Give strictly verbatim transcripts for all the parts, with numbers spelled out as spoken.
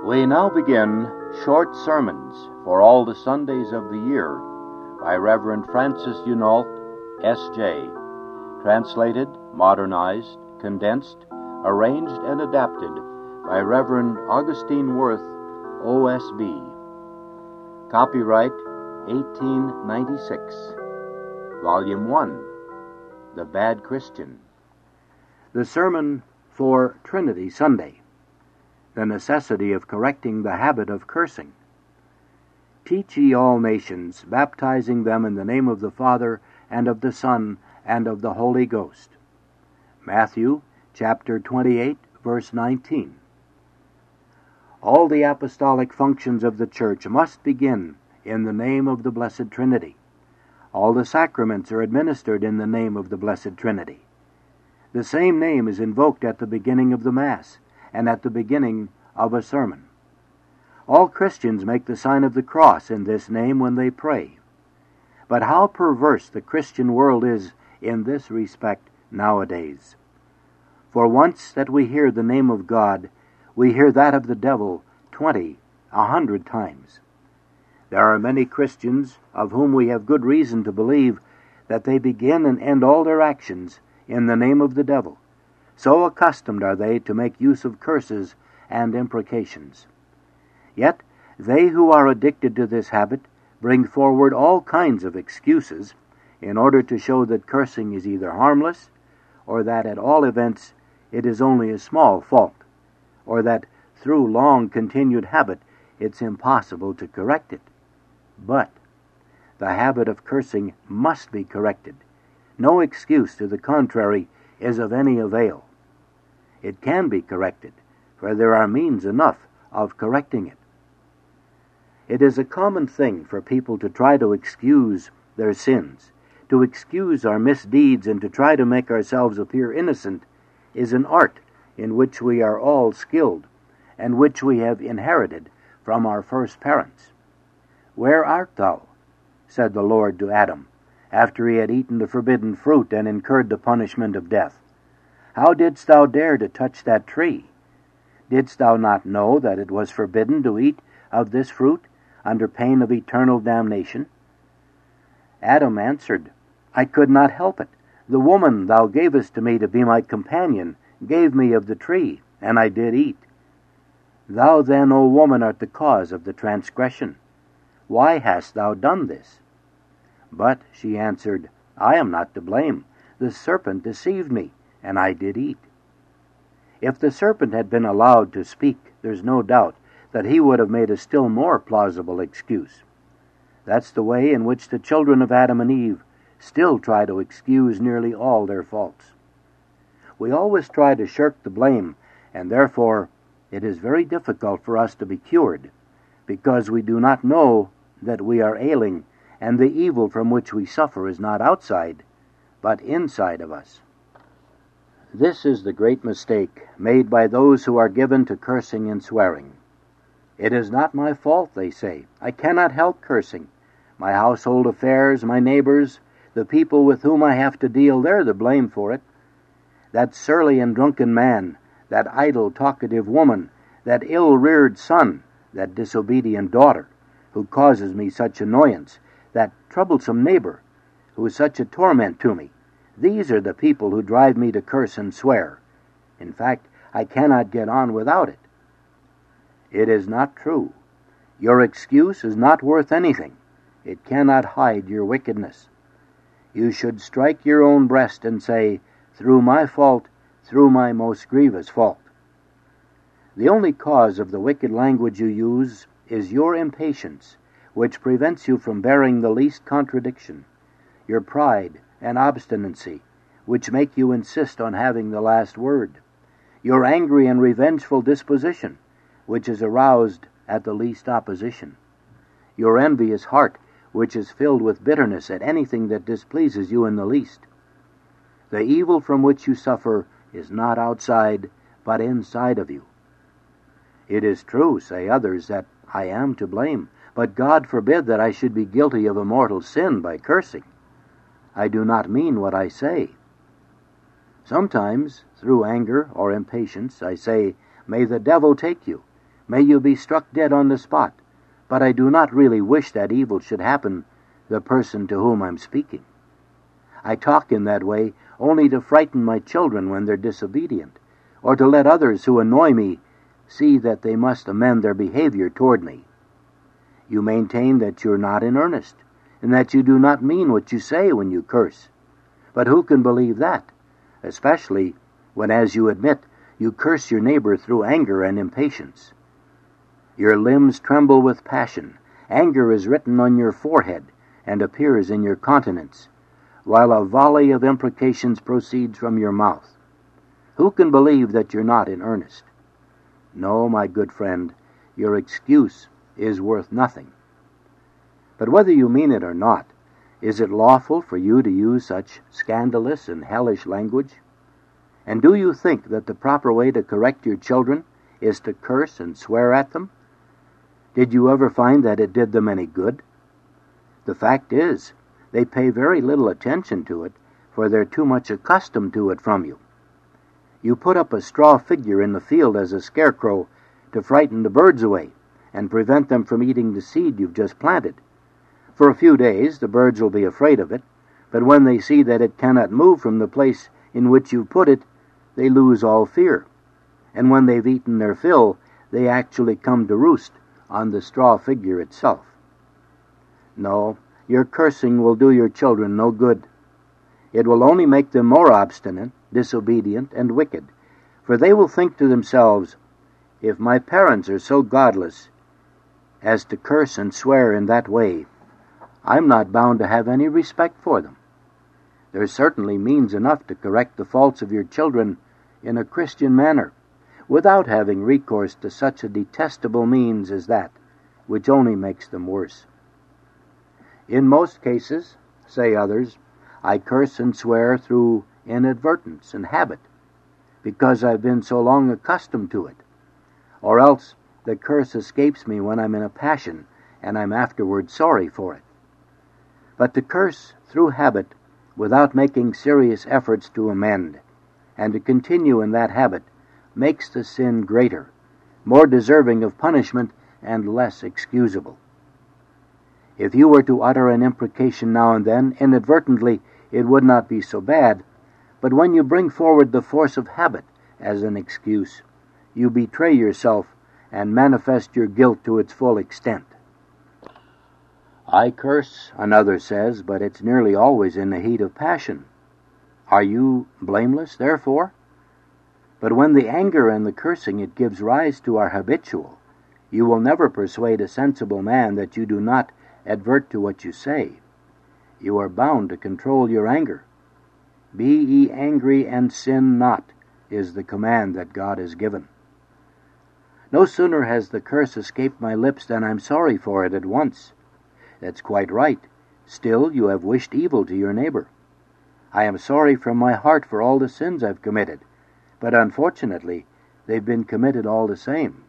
We now begin Short Sermons for All the Sundays of the Year by Reverend Francis Hunault, S J Translated, modernized, condensed, arranged, and adapted by Reverend Augustine Worth, O S B. Copyright eighteen ninety-six. Volume one, The Bad Christian. The Sermon for Trinity Sunday. The necessity of correcting the habit of cursing. Teach ye all nations, baptizing them in the name of the Father, and of the Son, and of the Holy Ghost. Matthew chapter twenty-eight, verse nineteen. All the apostolic functions of the Church must begin in the name of the Blessed Trinity. All the sacraments are administered in the name of the Blessed Trinity. The same name is invoked at the beginning of the Mass and at the beginning of a sermon. All Christians make the sign of the cross in this name when they pray. But how perverse the Christian world is in this respect nowadays. For once that we hear the name of God, we hear that of the devil twenty, a hundred times. There are many Christians of whom we have good reason to believe that they begin and end all their actions in the name of the devil. So accustomed are they to make use of curses and imprecations. Yet they who are addicted to this habit bring forward all kinds of excuses in order to show that cursing is either harmless, or that at all events it is only a small fault, or that through long continued habit it's impossible to correct it. But the habit of cursing must be corrected. No excuse to the contrary is of any avail. It can be corrected, for there are means enough of correcting it. It is a common thing for people to try to excuse their sins. To excuse our misdeeds and to try to make ourselves appear innocent is an art in which we are all skilled, and which we have inherited from our first parents. "Where art thou?" said the Lord to Adam, after he had eaten the forbidden fruit and incurred the punishment of death. "How didst thou dare to touch that tree? Didst thou not know that it was forbidden to eat of this fruit under pain of eternal damnation?" Adam answered, "I could not help it. The woman thou gavest to me to be my companion gave me of the tree, and I did eat. Thou then, O woman, art the cause of the transgression. Why hast thou done this?" But she answered, "I am not to blame. The serpent deceived me, and I did eat." If the serpent had been allowed to speak, there's no doubt that he would have made a still more plausible excuse. That's the way in which the children of Adam and Eve still try to excuse nearly all their faults. We always try to shirk the blame, and therefore it is very difficult for us to be cured, because we do not know that we are ailing, and the evil from which we suffer is not outside, but inside of us. This is the great mistake made by those who are given to cursing and swearing. "It is not my fault," they say. "I cannot help cursing. My household affairs, my neighbors, the people with whom I have to deal, they're the blame for it. That surly and drunken man, that idle, talkative woman, that ill-reared son, that disobedient daughter, who causes me such annoyance, that troublesome neighbor, who is such a torment to me, these are the people who drive me to curse and swear. In fact, I cannot get on without it." It is not true. Your excuse is not worth anything. It cannot hide your wickedness. You should strike your own breast and say, "Through my fault, through my most grievous fault." The only cause of the wicked language you use is your impatience, which prevents you from bearing the least contradiction, your pride and obstinacy, which make you insist on having the last word, your angry and revengeful disposition, which is aroused at the least opposition, your envious heart, which is filled with bitterness at anything that displeases you in the least. The evil from which you suffer is not outside, but inside of you. It is true, say others, that I am to blame, but God forbid that I should be guilty of a mortal sin by cursing. I do not mean what I say. Sometimes, through anger or impatience, I say, "May the devil take you," May you be struck dead on the spot, but I do not really wish that evil should happen to the person to whom I'm speaking. I talk in that way only to frighten my children when they're disobedient, or to let others who annoy me see that they must amend their behavior toward me. You maintain that you're not in earnest, and that you do not mean what you say when you curse. But who can believe that, especially when, as you admit, you curse your neighbor through anger and impatience? Your limbs tremble with passion. Anger is written on your forehead and appears in your countenance, while a volley of imprecations proceeds from your mouth. Who can believe that you're not in earnest? No, my good friend, your excuse is worth nothing. But whether you mean it or not, is it lawful for you to use such scandalous and hellish language? And do you think that the proper way to correct your children is to curse and swear at them? Did you ever find that it did them any good? The fact is, they pay very little attention to it, for they're too much accustomed to it from you. You put up a straw figure in the field as a scarecrow to frighten the birds away and prevent them from eating the seed you've just planted. For a few days the birds will be afraid of it, but when they see that it cannot move from the place in which you've put it, they lose all fear. And when they've eaten their fill, they actually come to roost on the straw figure itself. No, your cursing will do your children no good. It will only make them more obstinate, disobedient, and wicked, for they will think to themselves, if my parents are so godless as to curse and swear in that way, I'm not bound to have any respect for them. There's certainly means enough to correct the faults of your children in a Christian manner, without having recourse to such a detestable means as that, which only makes them worse. In most cases, say others, I curse and swear through inadvertence and habit, because I've been so long accustomed to it. Or else the curse escapes me when I'm in a passion, and I'm afterward sorry for it. But to curse through habit without making serious efforts to amend, and to continue in that habit, makes the sin greater, more deserving of punishment, and less excusable. If you were to utter an imprecation now and then, inadvertently, it would not be so bad, but when you bring forward the force of habit as an excuse, you betray yourself and manifest your guilt to its full extent. I curse, another says, but it's nearly always in the heat of passion. Are you blameless, therefore? But when the anger and the cursing it gives rise to are habitual, you will never persuade a sensible man that you do not advert to what you say. You are bound to control your anger. Be ye angry and sin not, is the command that God has given. No sooner has the curse escaped my lips than I'm sorry for it at once. That's quite right. Still, you have wished evil to your neighbor. I am sorry from my heart for all the sins I've committed, but unfortunately, they've been committed all the same.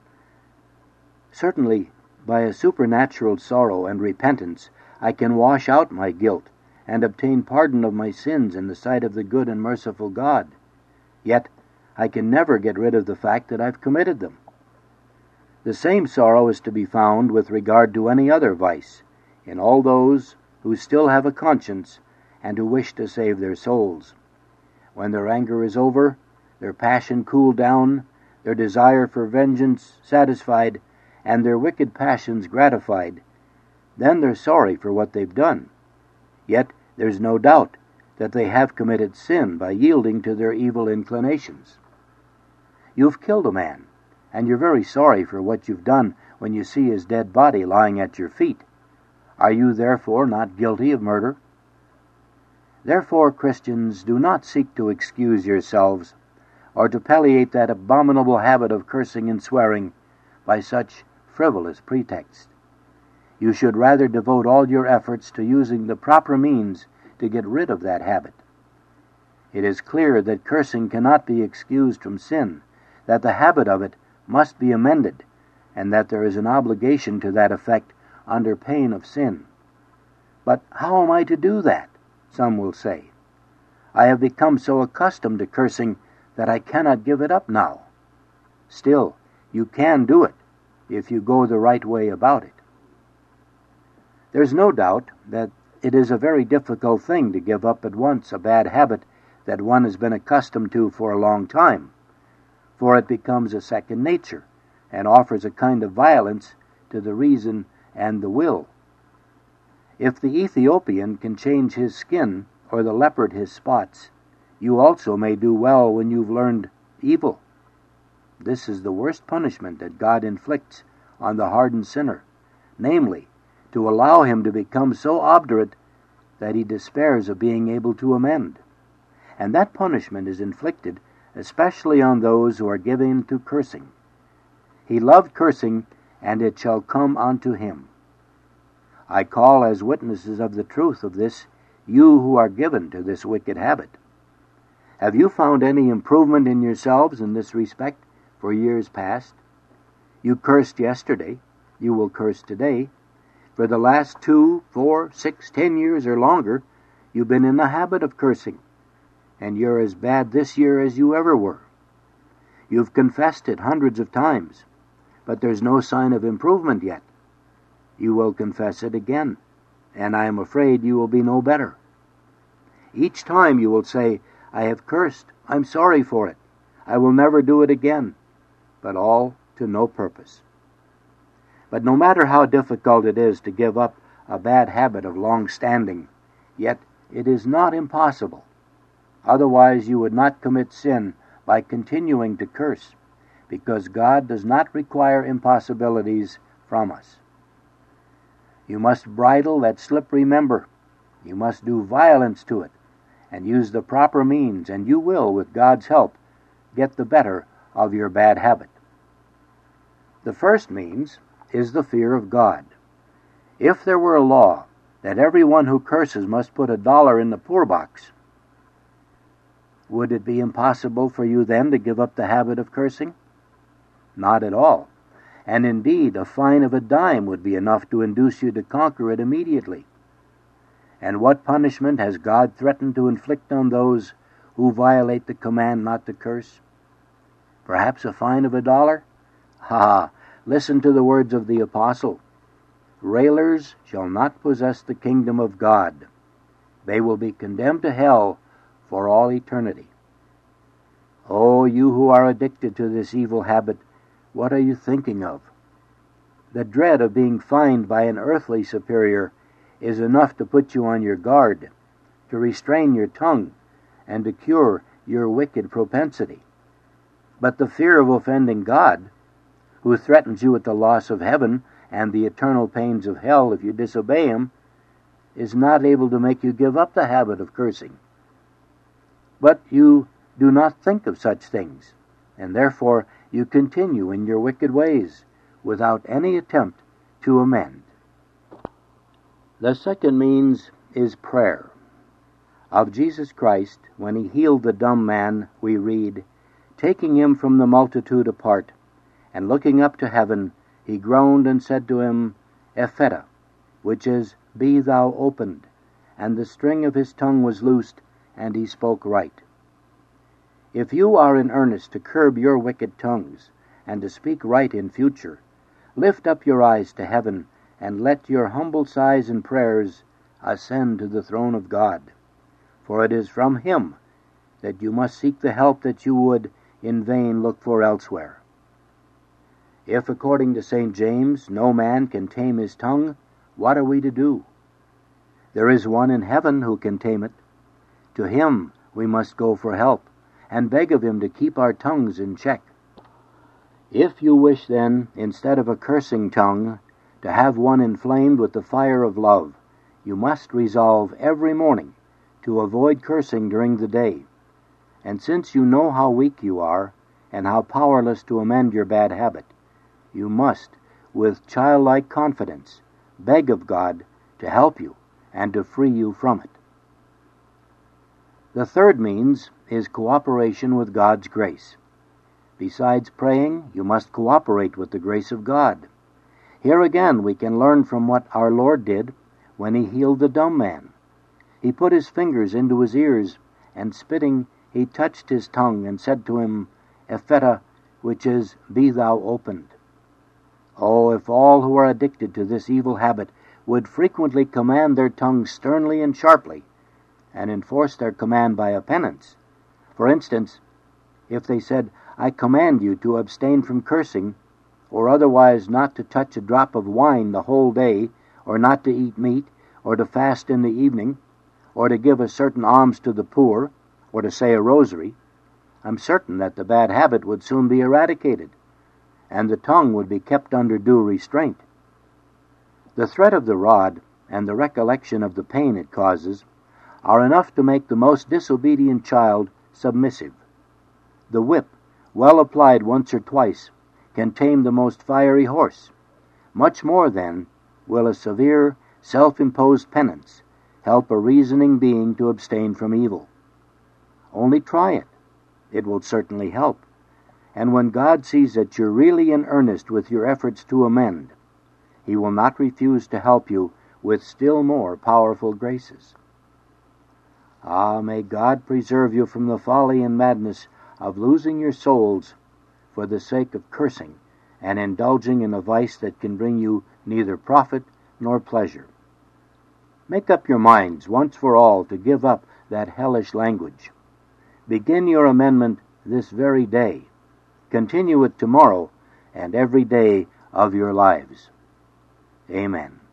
Certainly, by a supernatural sorrow and repentance, I can wash out my guilt and obtain pardon of my sins in the sight of the good and merciful God. Yet, I can never get rid of the fact that I've committed them. The same sorrow is to be found with regard to any other vice, in all those who still have a conscience and who wish to save their souls. When their anger is over, their passion cooled down, their desire for vengeance satisfied, and their wicked passions gratified, then they're sorry for what they've done. Yet there's no doubt that they have committed sin by yielding to their evil inclinations. You've killed a man, and you're very sorry for what you've done when you see his dead body lying at your feet. Are you therefore not guilty of murder? Therefore, Christians, do not seek to excuse yourselves or to palliate that abominable habit of cursing and swearing by such frivolous pretexts. You should rather devote all your efforts to using the proper means to get rid of that habit. It is clear that cursing cannot be excused from sin, that the habit of it must be amended, and that there is an obligation to that effect under pain of sin. But how am I to do that? Some will say. I have become so accustomed to cursing that I cannot give it up now. Still, You can do it if you go the right way about it. There's no doubt that it is a very difficult thing to give up at once a bad habit that one has been accustomed to for a long time, for it becomes a second nature and offers a kind of violence to the reason and the will. If the Ethiopian can change his skin, or the leopard his spots, you also may do well when you've learned evil. This is the worst punishment that God inflicts on the hardened sinner, namely, to allow him to become so obdurate that he despairs of being able to amend. And that punishment is inflicted especially on those who are given to cursing. He loved cursing, and it shall come unto him. I call as witnesses of the truth of this you who are given to this wicked habit. Have you found any improvement in yourselves in this respect for years past? You cursed yesterday, you will curse today. For the last two, four, six, ten years or longer, you've been in the habit of cursing, and you're as bad this year as you ever were. You've confessed it hundreds of times, but there's no sign of improvement yet. You will confess it again, and I am afraid you will be no better. Each time you will say, I have cursed, I'm sorry for it, I will never do it again, but all to no purpose. But no matter how difficult it is to give up a bad habit of long standing, yet it is not impossible. Otherwise you would not commit sin by continuing to curse, because God does not require impossibilities from us. You must bridle that slippery member. You must do violence to it, and use the proper means, and you will, with God's help, get the better of your bad habit. The first means is the fear of God. If there were a law that everyone who curses must put a dollar in the poor box, would it be impossible for you then to give up the habit of cursing? Not at all. And indeed, a fine of a dime would be enough to induce you to conquer it immediately. And what punishment has God threatened to inflict on those who violate the command not to curse? Perhaps a fine of a dollar? Ha! Listen to the words of the apostle. Railers shall not possess the kingdom of God. They will be condemned to hell for all eternity. Oh, you who are addicted to this evil habit, what are you thinking of? The dread of being fined by an earthly superior is enough to put you on your guard, to restrain your tongue, and to cure your wicked propensity. But the fear of offending God, who threatens you with the loss of heaven and the eternal pains of hell if you disobey him, is not able to make you give up the habit of cursing. But you do not think of such things, and therefore you continue in your wicked ways without any attempt to amend. The second means is prayer. Of Jesus Christ, when he healed the dumb man, we read, taking him from the multitude apart, and looking up to heaven, he groaned and said to him, Epheta, which is, Be thou opened. And the string of his tongue was loosed, and he spoke right. If you are in earnest to curb your wicked tongues, and to speak right in future, lift up your eyes to heaven, and let your humble sighs and prayers ascend to the throne of God. For it is from him that you must seek the help that you would in vain look for elsewhere. If, according to Saint James, no man can tame his tongue, what are we to do? There is one in heaven who can tame it. To him we must go for help, and beg of him to keep our tongues in check. If you wish, then, instead of a cursing tongue, to have one inflamed with the fire of love, you must resolve every morning to avoid cursing during the day. And since you know how weak you are, and how powerless to amend your bad habit, you must, with childlike confidence, beg of God to help you and to free you from it. The third means is cooperation with God's grace. Besides praying, you must cooperate with the grace of God. Here again we can learn from what our Lord did when he healed the dumb man. He put his fingers into his ears, and spitting, he touched his tongue and said to him, Epheta, which is, Be thou opened. Oh, if all who are addicted to this evil habit would frequently command their tongues sternly and sharply, and enforce their command by a penance. For instance, if they said, I command you to abstain from cursing, or otherwise not to touch a drop of wine the whole day, or not to eat meat, or to fast in the evening, or to give a certain alms to the poor, or to say a rosary, I'm certain that the bad habit would soon be eradicated, and the tongue would be kept under due restraint. The threat of the rod and the recollection of the pain it causes are enough to make the most disobedient child submissive. The whip, well applied once or twice, can tame the most fiery horse. Much more, then, will a severe, self-imposed penance help a reasoning being to abstain from evil. Only try it. It will certainly help. And when God sees that you're really in earnest with your efforts to amend, He will not refuse to help you with still more powerful graces. Ah, may God preserve you from the folly and madness of losing your souls for the sake of cursing and indulging in a vice that can bring you neither profit nor pleasure. Make up your minds once for all to give up that hellish language. Begin your amendment this very day. Continue it tomorrow and every day of your lives. Amen.